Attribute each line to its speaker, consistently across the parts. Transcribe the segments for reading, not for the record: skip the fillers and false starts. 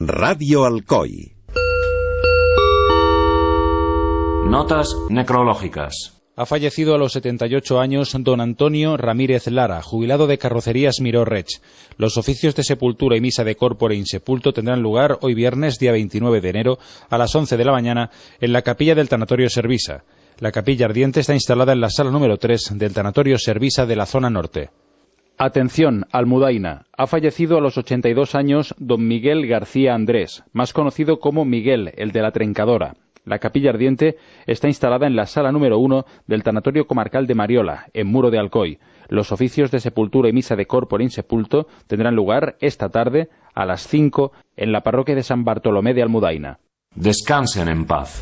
Speaker 1: Radio Alcoy.
Speaker 2: Notas necrológicas.
Speaker 3: Ha fallecido a los 78 años don Antonio Ramírez Lara, jubilado de Carrocerías Miró Reig. Los oficios de sepultura y misa de corpore insepulto tendrán lugar hoy viernes, día 29 de enero, a las 11 de la mañana, en la capilla del Tanatorio Servisa. La capilla ardiente está instalada en la sala número 3 del Tanatorio Servisa de la zona norte. Atención, Almudaina. Ha fallecido a los 82 años don Miguel García Andrés, más conocido como Miguel, el de la Trencadora. La capilla ardiente está instalada en la sala número 1 del Tanatorio Comarcal de Mariola, en Muro de Alcoy. Los oficios de sepultura y misa de corpore insepulto tendrán lugar esta tarde a las 5 en la parroquia de San Bartolomé de Almudaina.
Speaker 2: Descansen en paz.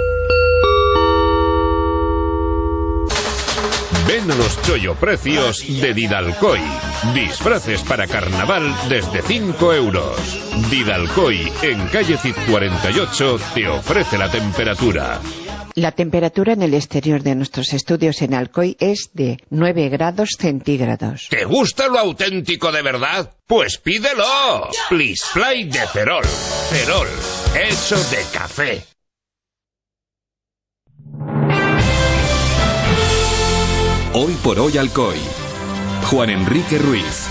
Speaker 4: Ven a los cholloprecios de Didalcoy. Disfraces para carnaval desde 5 euros. Didalcoy, en calle Cid 48, te ofrece la temperatura.
Speaker 5: La temperatura en el exterior de nuestros estudios en Alcoy es de 9 grados centígrados.
Speaker 4: ¿Te gusta lo auténtico de verdad? Pues pídelo. Please Fly de Ferrol. Ferrol, hecho de café.
Speaker 6: Hoy por hoy Alcoy. Juan Enrique Ruiz.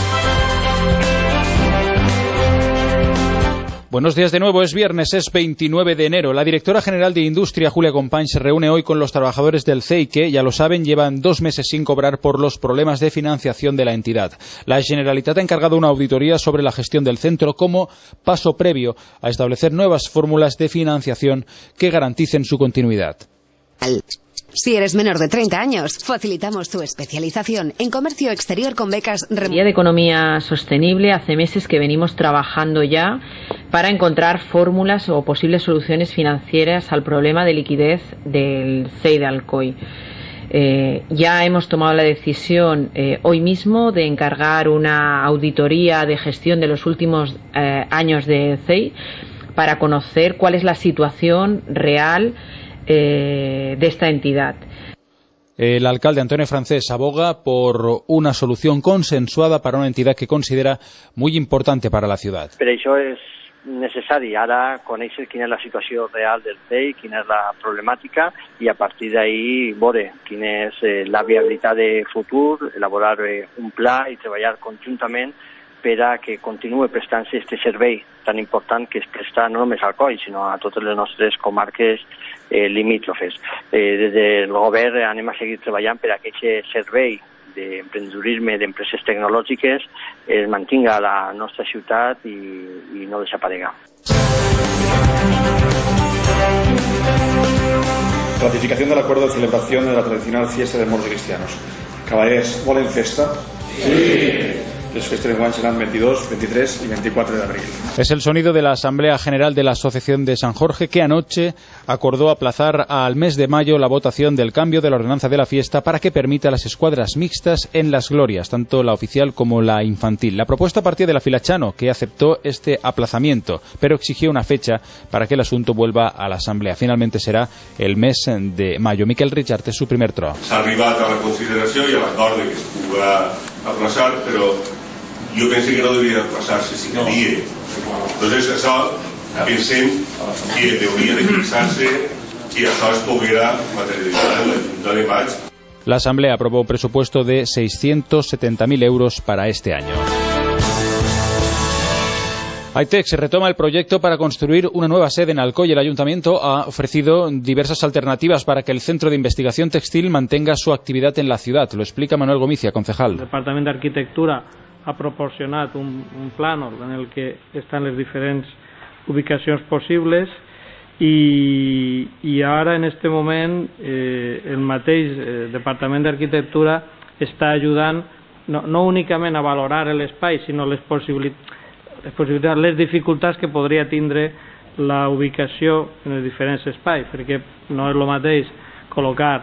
Speaker 3: Buenos días de nuevo, es viernes, es 29 de enero. La directora general de Industria, Julia Companys, se reúne hoy con los trabajadores del CEI que, ya lo saben, llevan 2 meses sin cobrar por los problemas de financiación de la entidad. La Generalitat ha encargado una auditoría sobre la gestión del centro como paso previo a establecer nuevas fórmulas de financiación que garanticen su continuidad.
Speaker 7: Si eres menor de 30 años, facilitamos tu especialización en comercio exterior con becas
Speaker 8: de economía sostenible. Hace meses que venimos trabajando ya para encontrar fórmulas o posibles soluciones financieras al problema de liquidez del CEI de Alcoy. Ya hemos tomado la decisión hoy mismo de encargar una auditoría de gestión de los últimos años de CEI para conocer cuál es la situación real de esta entidad.
Speaker 3: El alcalde Antonio Francés aboga por una solución consensuada para una entidad que considera muy importante para la ciudad.
Speaker 9: Per això és necessari ara conèixer quina és la situació real del CEI, quina és la problemàtica i a partir d'ahí veure quina és la viabilitat de futur, elaborar un pla i treballar conjuntament per a que continuï prestant-se aquest servei tan important que es presta no només al Alcoi, sinó a totes les nostres comarques limítrofes. Des del govern anem a seguir treballant per a que aquest servei d'emprendedorisme d'empreses tecnològiques es mantinga a la nostra ciutat i no desaparega.
Speaker 10: Ratificación del acuerdo de celebración de la tradicional fiesta de moros y cristianos. Caballers, volen festa? Sí. Los festivales serán 22, 23 y 24 de abril.
Speaker 3: Es el sonido de la Asamblea General de la Asociación de San Jorge que anoche acordó aplazar al mes de mayo la votación del cambio de la ordenanza de la fiesta para que permita las escuadras mixtas en las glorias, tanto la oficial como la infantil. La propuesta partía de la Filachano, que aceptó este aplazamiento, pero exigió una fecha para que el asunto vuelva a la Asamblea. Finalmente será el mes de mayo. Miquel Richard és su primer tro.
Speaker 11: S'ha arribat a la consideració i a l'acord que es pugui aplaçar, però jo penso que no devia aplaçar-se si calia. Entonces això pensem que hauria de fixar-se que això es poguera materialitzar en la Junta de maig.
Speaker 3: La Asamblea aprobó un presupuesto de 670.000 euros para este año. AITEX retoma el proyecto para construir una nueva sede en Alcoy. El Ayuntamiento ha ofrecido diversas alternativas para que el Centro de Investigación Textil mantenga su actividad en la ciudad. Lo explica Manuel Gomicia, concejal.
Speaker 12: El Departament d'Arquitectura ha proporcionat un plànol en el que estan les diferents ubicacions possibles i ara en este moment el mateix Departament d'Arquitectura està ajudant no únicament a valorar l'espai sinó les possibilitats, les dificultats que podria tindre la ubicació en els diferents espais, perquè no és el mateix col·locar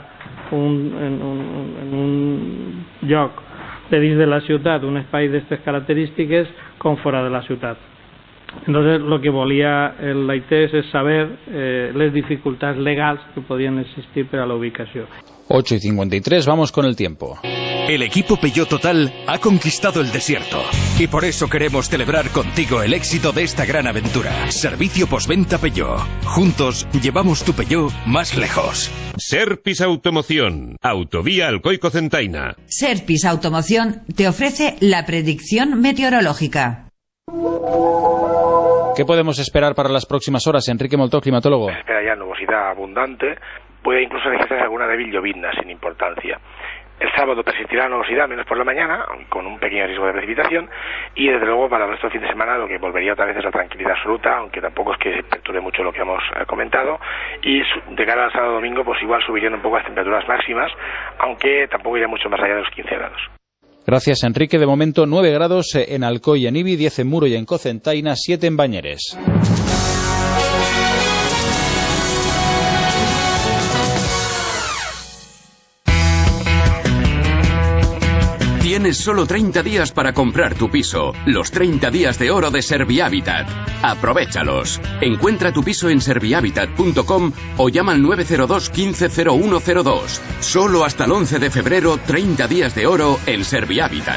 Speaker 12: en un lloc de dins de la ciutat un espai d'aquestes característiques com fora de la ciutat. Entonces lo que volia l'AITEX es saber les dificultats legals que podien existir per a la ubicació.
Speaker 3: 8:53, vamos con el tiempo.
Speaker 6: El equipo Peugeot Total ha conquistado el desierto y por eso queremos celebrar contigo el éxito de esta gran aventura. Servicio postventa Peugeot. Juntos llevamos tu Peugeot más lejos.
Speaker 4: Serpis Automoción. Autovía Alcoy-Cocentaina.
Speaker 1: Serpis Automoción te ofrece la predicción meteorológica.
Speaker 3: ¿Qué podemos esperar para las próximas horas, Enrique Moltó, climatólogo?
Speaker 13: Se espera ya nubosidad abundante, puede incluso registrarse alguna débil llovizna sin importancia. El sábado persistirá nubosidad, menos por la mañana, con un pequeño riesgo de precipitación, y desde luego para el resto del fin de semana lo que volvería otra vez es la tranquilidad absoluta, aunque tampoco es que se perturbe mucho lo que hemos comentado, y de cara al sábado domingo pues igual subirían un poco las temperaturas máximas, aunque tampoco iría mucho más allá de los 15 grados.
Speaker 3: Gracias, Enrique. De momento 9 grados en Alcoy y en Ibi, 10 en Muro y en Cocentaina, 7 en Bañeres.
Speaker 6: Tienes solo 30 días para comprar tu piso. Los 30 días de oro de Servihabitat. Aprovéchalos. Encuentra tu piso en servihabitat.com o llama al 902 15 0102. Solo hasta el 11 de febrero, 30 días de oro en Servihabitat.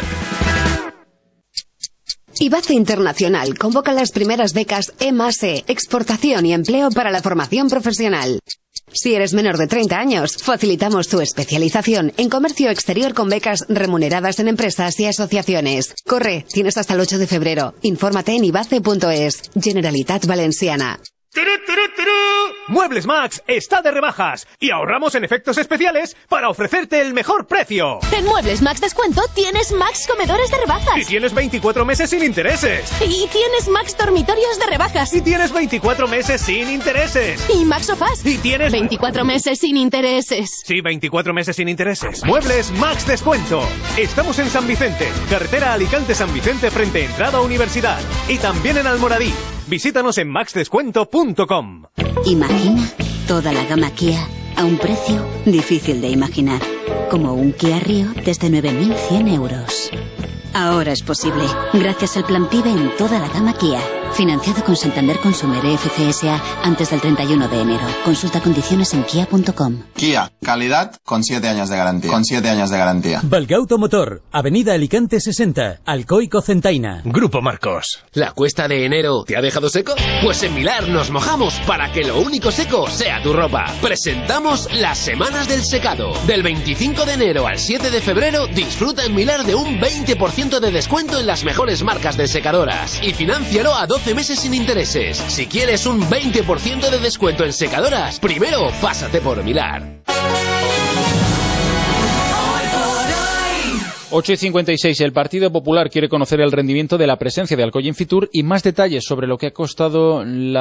Speaker 7: IBACE Internacional convoca las primeras becas E+E, exportación y empleo para la formación profesional. Si eres menor de 30 años, facilitamos tu especialización en comercio exterior con becas remuneradas en empresas y asociaciones. Corre, tienes hasta el 8 de febrero. Infórmate en ibace.es. Generalitat Valenciana.
Speaker 14: Muebles Max está de rebajas y ahorramos en efectos especiales para ofrecerte el mejor precio.
Speaker 15: En Muebles Max Descuento tienes Max Comedores de rebajas.
Speaker 14: Y tienes 24 meses sin intereses.
Speaker 15: Y tienes Max Dormitorios de rebajas.
Speaker 14: Y tienes 24 meses sin intereses.
Speaker 15: Y Max Sofás.
Speaker 14: Y tienes
Speaker 15: 24 meses sin intereses.
Speaker 14: Sí, 24 meses sin intereses. Muebles Max Descuento. Estamos en San Vicente, carretera Alicante-San Vicente frente a entrada a Universidad. Y también en Almoradí. Visítanos en maxdescuento.com.
Speaker 16: Imagina toda la gama Kia a un precio difícil de imaginar. Como un Kia Rio desde 9.100 euros. Ahora es posible, gracias al plan PIBE en toda la gama Kia. Financiado con Santander Consumer FCSA antes del 31 de enero. Consulta condiciones en kia.com.
Speaker 17: Kia, calidad con 7 años de garantía. Con 7 años de garantía.
Speaker 18: Valgauto Motor, Avenida Alicante 60, Alcoy Cocentaina.
Speaker 14: Grupo Marcos.
Speaker 19: ¿La cuesta de enero te ha dejado seco? Pues en Milar nos mojamos para que lo único seco sea tu ropa. Presentamos las Semanas del Secado. Del 25 de enero al 7 de febrero disfruta en Milar de un 20% de descuento en las mejores marcas de secadoras. Y financialo a 12 meses sin intereses. Si quieres un 20% de descuento en secadoras, primero pásate por Milar.
Speaker 3: 8:56. El Partido Popular quiere conocer el rendimiento de la presencia de Alcoy en Fitur y más detalles sobre lo que ha costado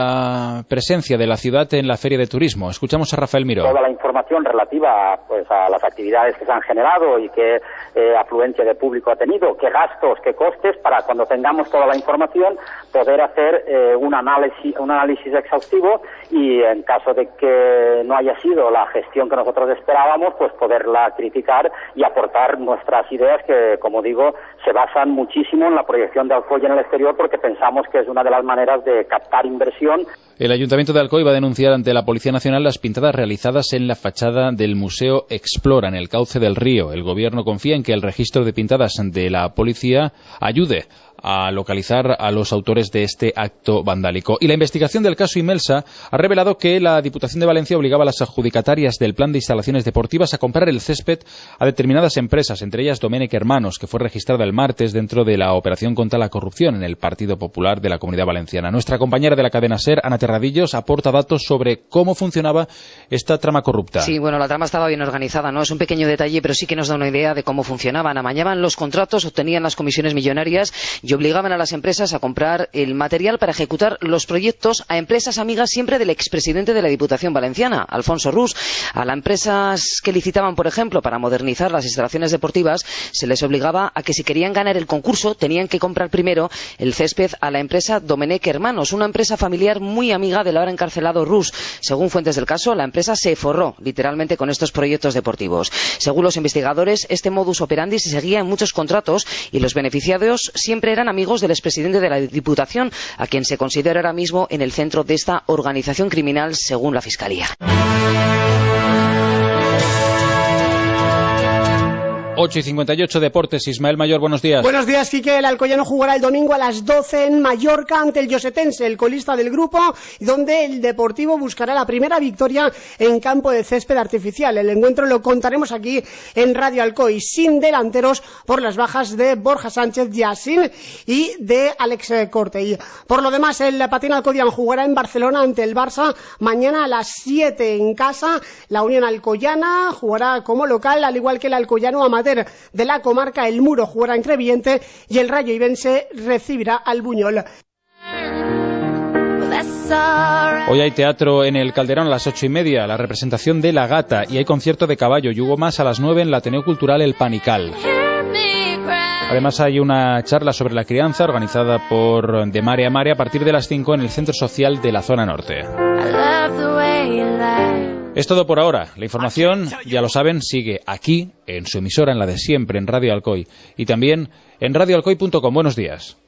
Speaker 3: la presencia de la ciudad en la Feria de Turismo. Escuchamos a Rafael Miró.
Speaker 20: Toda la información relativa pues a las actividades que se han generado y qué afluencia de público ha tenido, qué gastos, qué costes, para cuando tengamos toda la información poder hacer un análisis exhaustivo y en caso de que no haya sido la gestión que nosotros esperábamos, pues poderla criticar y aportar nuestras ideas que, como digo, se basan muchísimo en la proyección de Alcoy en el exterior porque pensamos que es una de las maneras de captar inversión.
Speaker 3: El Ayuntamiento de Alcoy va a denunciar ante la Policía Nacional las pintadas realizadas en la fachada del Museo Explora, en el cauce del río. El Gobierno confía en que el registro de pintadas de la policía ayude a localizar a los autores de este acto vandálico. Y la investigación del caso Imelsa ha revelado que la Diputación de Valencia obligaba a las adjudicatarias del plan de instalaciones deportivas a comprar el césped a determinadas empresas, entre ellas Domènech Hermanos, que fue registrada el martes dentro de la operación contra la corrupción en el Partido Popular de la Comunidad Valenciana. Nuestra compañera de la cadena SER, Ana Terradillos, aporta datos sobre cómo funcionaba esta trama corrupta.
Speaker 21: Sí, bueno, la trama estaba bien organizada, ¿no? Es un pequeño detalle, pero sí que nos da una idea de cómo funcionaban. Amañaban los contratos, obtenían las comisiones millonarias y obligaban a las empresas a comprar el material para ejecutar los proyectos a empresas amigas siempre del expresidente de la Diputación Valenciana, Alfonso Rus. A las empresas que licitaban, por ejemplo, para modernizar las instalaciones deportivas, se les obligaba a que si querían ganar el concurso tenían que comprar primero el césped a la empresa Domènech Hermanos, una empresa familiar muy amiga del ahora encarcelado Rus. Según fuentes del caso, la empresa se forró literalmente con estos proyectos deportivos. Según los investigadores, este modus operandi se seguía en muchos contratos y los beneficiados siempre eran amigos del expresidente de la Diputación, a quien se considera ahora mismo en el centro de esta organización criminal, según la Fiscalía.
Speaker 3: 8:58 Deportes. Ismael Mayor, buenos días.
Speaker 2: Buenos días, Quique. El alcoyano jugará el domingo a las 12 en Mallorca ante el Llosetense, el colista del grupo, donde el Deportivo buscará la primera victoria en campo de césped artificial. El encuentro lo contaremos aquí en Radio Alcoy, sin delanteros por las bajas de Borja Sánchez, Yacine y de Alex Cortey. Por lo demás, el Patín Alcoyano jugará en Barcelona ante el Barça mañana a las 7 en casa. La Unión Alcoyana jugará como local, al igual que el Alcoyano amateur de la comarca. El Muro jugará en Crevillente y el Rayo Ibense recibirá al Buñol.
Speaker 3: Hoy hay teatro en el Calderón a las 8:30, la representación de La Gata, y hay concierto de caballo y hubo más a las 9 en el Ateneo Cultural El Panical. Además hay una charla sobre la crianza organizada por De Mare a Mare a partir de las 5 en el Centro Social de la Zona Norte. Es todo por ahora. La información, ya lo saben, sigue aquí, en su emisora, en la de siempre, en Radio Alcoy, y también en radioalcoy.com. Buenos días.